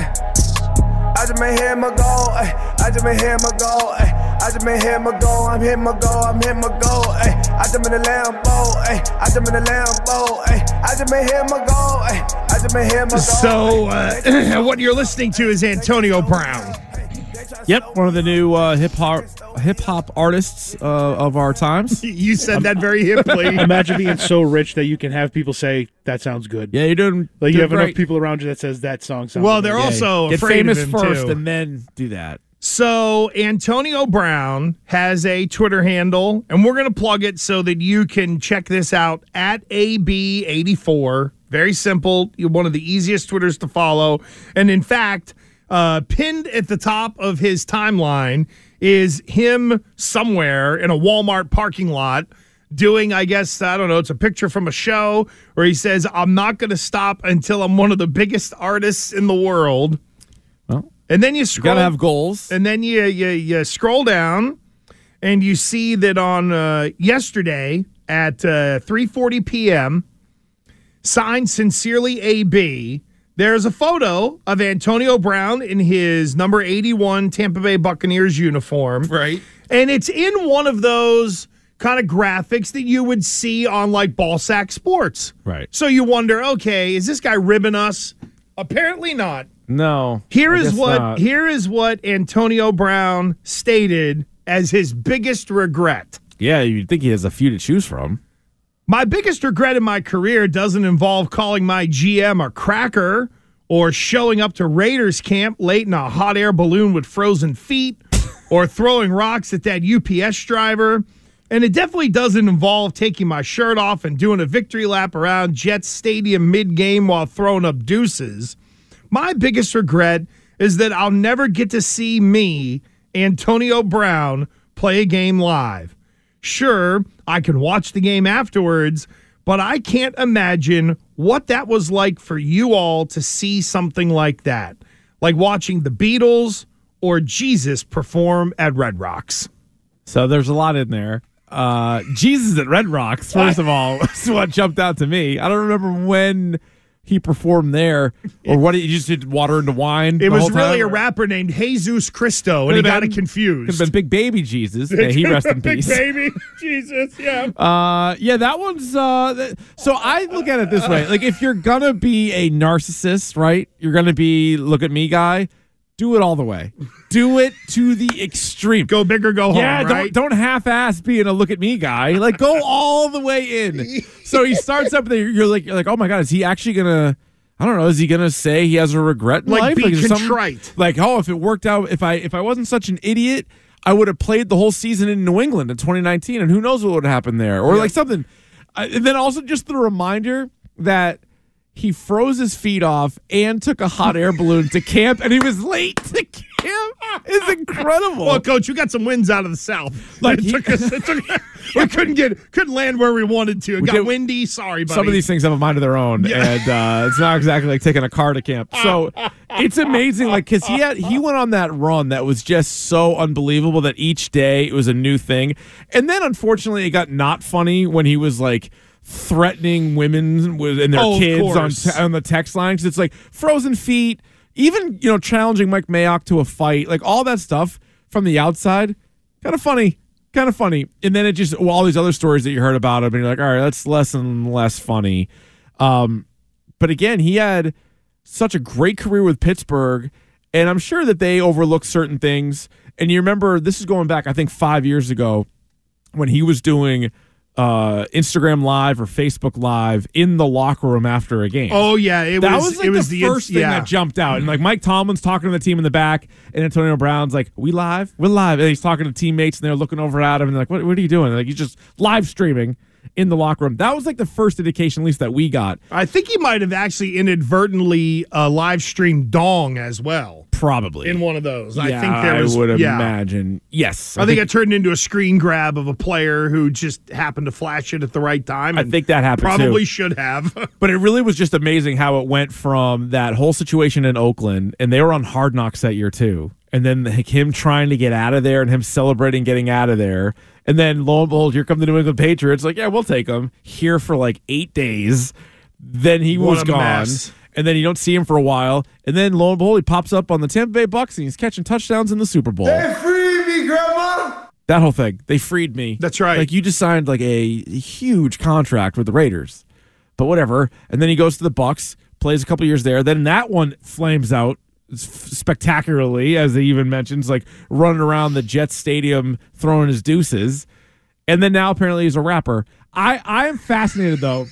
ay. I just been hitting my goal, ay. I just been hitting my goal, ay. I just been hitting my goal, I'm hitting my goal, I'm hitting my goal, ay. I just been in the Lambo, ay. I just been in the Lambo, ay. I just been hitting my goal, ay. I just been hitting my goal. So, uh, what you're listening to is Antonio Brown. Yep, one of the new uh, hip hop hip hop artists uh, of our times. You said that very hipply. Imagine being so rich that you can have people say that sounds good. Yeah, you're doing like you doing have great. enough people around you that says that song sounds. Well, good. they're Yeah. also Get afraid famous of him first too. and then do that. So Antonio Brown has a Twitter handle, and we're going to plug it so that you can check this out at A B eighty-four. Very simple. You're one of the easiest Twitters to follow. And in fact, uh, pinned at the top of his timeline is him somewhere in a Walmart parking lot doing, I guess, I don't know, it's a picture from a show where he says, I'm not going to stop until I'm one of the biggest artists in the world. Well, and then you scroll. You gotta have goals. And then you, you, you scroll down and you see that on uh, yesterday at uh, three forty p.m., signed Sincerely A B, there's a photo of Antonio Brown in his number eighty-one Tampa Bay Buccaneers uniform. Right. And it's in one of those kind of graphics that you would see on like Ballsack Sports. Right. So you wonder, okay, is this guy ribbing us? Apparently not. No. Here I is guess what not. here is what Antonio Brown stated as his biggest regret. Yeah, you'd think he has a few to choose from. My biggest regret in my career doesn't involve calling my G M a cracker or showing up to Raiders camp late in a hot air balloon with frozen feet or throwing rocks at that U P S driver. And it definitely doesn't involve taking my shirt off and doing a victory lap around Jets Stadium mid-game while throwing up deuces. My biggest regret is that I'll never get to see me, Antonio Brown, play a game live. Sure, I can watch the game afterwards, but I can't imagine what that was like for you all to see something like that. Like watching the Beatles or Jesus perform at Red Rocks. So there's a lot in there. Uh, Jesus at Red Rocks, first of all, is what jumped out to me. I don't remember when he performed there or what he just did water into wine. It the was whole really time. a rapper named Jesus Cristo, and he got it confused. Could have been Big Baby Jesus. May he rest in Big peace. Baby Jesus, yeah. Uh, yeah, that one's. Uh, th- so I look at it this way: like, if you're gonna be a narcissist, right? You're gonna be look at me guy. Do it all the way. Do it to the extreme. Go big or go home. Yeah, right? don't don't half-ass being a look at me guy. Like, go all the way in. So he starts up there. You're like, you're like, oh my god, is he actually gonna? I don't know. Is he gonna say he has a regret in Like life? be is there something- contrite. Like, oh, if it worked out, if I if I wasn't such an idiot, I would have played the whole season in New England in twenty nineteen, and who knows what would have happened there, or Yeah. like something. Uh, and then also just the reminder that he froze his feet off and took a hot air balloon to camp, and he was late to camp. It's incredible. Well, Coach, we got some wins out of the South. Like It he- took us, it took, we couldn't get couldn't land where we wanted to. It We got did- windy. Sorry, buddy. Some of these things have a mind of their own, Yeah. and uh, it's not exactly like taking a car to camp. So it's amazing, like because he had he went on that run that was just so unbelievable that each day it was a new thing, and then unfortunately it got not funny when he was like threatening women with and their Oh, of kids on course. te- on the text line. 'Cause it's like frozen feet, even you know challenging Mike Mayock to a fight, like all that stuff from the outside, kind of funny. Kind of funny. And then it just, well, all these other stories that you heard about him, and you're like, all right, that's less and less funny. Um, but again, he had such a great career with Pittsburgh, And I'm sure that they overlook certain things. And you remember, this is going back, I think, five years ago when he was doing uh, Instagram Live or Facebook Live in the locker room after a game. Oh, yeah. It that was, was like it was the, the first thing yeah. that jumped out. And like Mike Tomlin's talking to the team in the back, and Antonio Brown's like, we live? We're live. And he's talking to teammates, and they're looking over at him, and they're like, what, what are you doing? And like, he's just live streaming in the locker room. That was like the first indication, at least, that we got. I think he might have actually inadvertently uh, live streamed Dong as well. Probably. In one of those. Yeah, I think there was. I would yeah. imagine. Yes. I, I think, think it turned into a screen grab of a player who just happened to flash it at the right time. I think that happened Probably too. should have. But it really was just amazing how it went from that whole situation in Oakland, and they were on Hard Knocks that year too. And then like, him trying to get out of there and him celebrating getting out of there. And then lo and behold, here come the New England Patriots. Like, yeah, we'll take him. Here for like eight days. Then he What was a gone. mess. And then you don't see him for a while. And then lo and behold, he pops up on the Tampa Bay Bucks and he's catching touchdowns in the Super Bowl. They freed me, Grandma! That whole thing. They freed me. That's right. Like, you just signed like a huge contract with the Raiders. But whatever. And then he goes to the Bucks, plays a couple years there. Then that one flames out spectacularly, as they even mentions, like running around the Jets stadium throwing his deuces. And then now apparently he's a rapper. I, I am fascinated, though.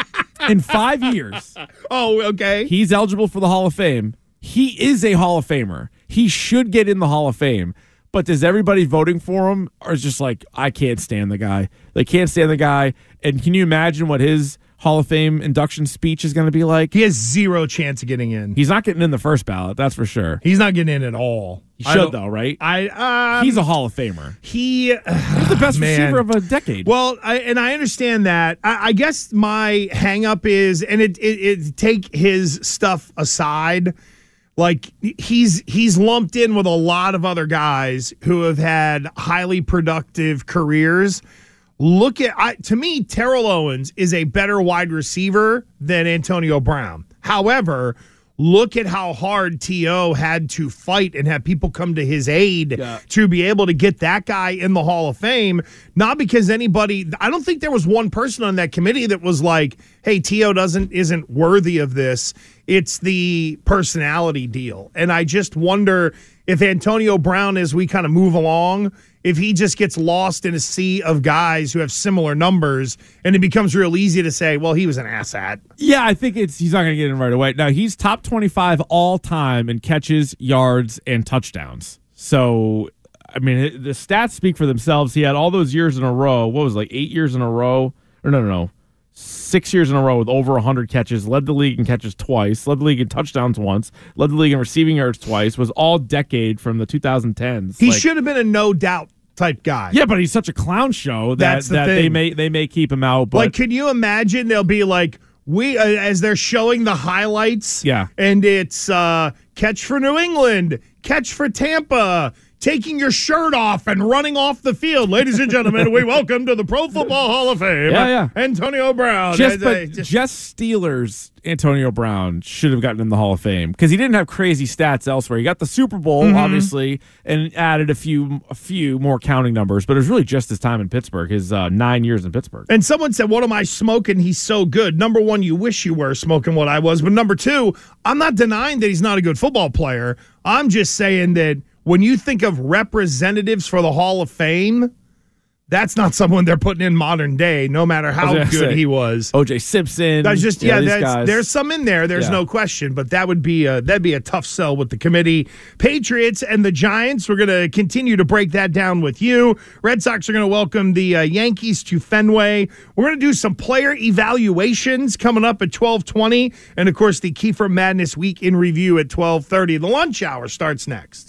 In five years, oh, okay, he's eligible for the Hall of Fame. He is a Hall of Famer. He should get in the Hall of Fame. But does everybody voting for him or is just like, I can't stand the guy. They can't stand the guy. And can you imagine what his Hall of Fame induction speech is going to be like? He has zero chance of getting in. He's not getting in the first ballot, that's for sure. He's not getting in at all. He should, though, right? I um, He's a Hall of Famer. He uh, He's the best man. receiver of a decade. Well, I, and I understand that. I, I guess my hang up is, and it, it, it take his stuff aside, like he's he's lumped in with a lot of other guys who have had highly productive careers. Look at, I, to me, Terrell Owens is a better wide receiver than Antonio Brown. However, look at how hard T O had to fight and have people come to his aid yeah. to be able to get that guy in the Hall of Fame. Not because anybody, I don't think there was one person on that committee that was like, hey, T O doesn't isn't worthy of this. It's the personality deal. And I just wonder if Antonio Brown, as we kind of move along, if he just gets lost in a sea of guys who have similar numbers, and it becomes real easy to say, well, he was an asshat. Yeah, I think it's he's not going to get in right away. Now, he's top twenty-five all time in catches, yards, and touchdowns. So, I mean, the stats speak for themselves. He had all those years in a row. What was it, like eight years in a row? Or no, no, no. Six years in a row with over one hundred catches, led the league in catches twice, led the league in touchdowns once, led the league in receiving yards twice, was all decade from the twenty tens. He like, should have been a no-doubt type guy. Yeah, but he's such a clown show that, That's the that thing. they may they may keep him out. But like, can you imagine they'll be like, we uh, as they're showing the highlights, yeah, and it's uh, catch for New England, catch for Tampa, taking your shirt off and running off the field. Ladies and gentlemen, we welcome to the Pro Football Hall of Fame, yeah, yeah. Antonio Brown. Just, I, I, but just, just Steelers Antonio Brown should have gotten in the Hall of Fame because he didn't have crazy stats elsewhere. He got the Super Bowl, Mhm. obviously, and added a few a few more counting numbers, but it was really just his time in Pittsburgh, his uh, nine years in Pittsburgh. And someone said, what am I smoking? He's so good. Number one, you wish you were smoking what I was. But number two, I'm not denying that he's not a good football player. I'm just saying that when you think of representatives for the Hall of Fame, that's not someone they're putting in modern day, no matter how good say, he was. O J Simpson. That's just yeah, yeah. That's, guys. there's some in there. There's Yeah. no question, but that would be a that'd be a tough sell with the committee. Patriots and the Giants. We're going to continue to break that down with you. Red Sox are going to welcome the uh, Yankees to Fenway. We're going to do some player evaluations coming up at twelve twenty, and of course the Kiefer Madness Week in Review at twelve thirty. The lunch hour starts next.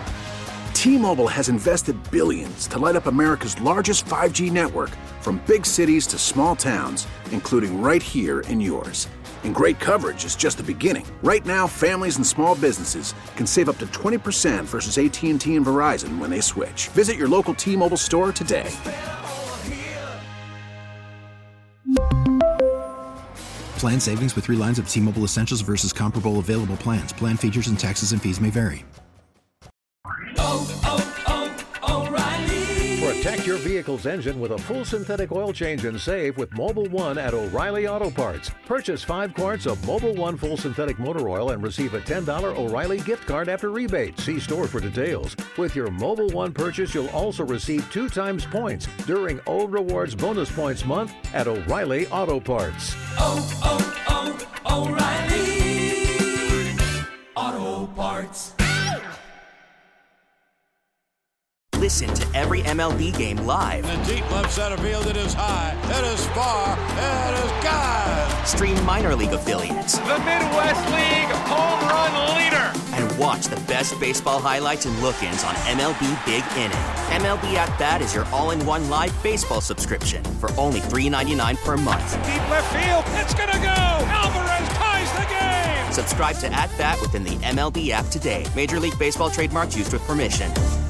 T-Mobile has invested billions to light up America's largest five G network, from big cities to small towns, including right here in yours. And great coverage is just the beginning. Right now, families and small businesses can save up to twenty percent versus A T and T and Verizon when they switch. Visit your local T-Mobile store today. Plan savings with three lines of T-Mobile Essentials versus comparable available plans. Plan features and taxes and fees may vary. Protect your vehicle's engine with a full synthetic oil change and save with Mobil one at O'Reilly Auto Parts. Purchase five quarts of Mobil one full synthetic motor oil and receive a ten dollars O'Reilly gift card after rebate. See store for details. With your Mobil one purchase, you'll also receive two times points during O Rewards Bonus Points Month at O'Reilly Auto Parts. Oh, oh, oh, O'Reilly Auto Parts. Listen to every M L B game live. In the deep left center field, it is high, it is far, it is gone. Stream minor league affiliates. The Midwest League home run leader. And watch the best baseball highlights and look-ins on M L B Big Inning. M L B At Bat is your all-in-one live baseball subscription for only three dollars and ninety-nine cents per month. Deep left field, it's gonna go. Alvarez ties the game. Subscribe to At Bat within the M L B app today. Major League Baseball trademarks used with permission.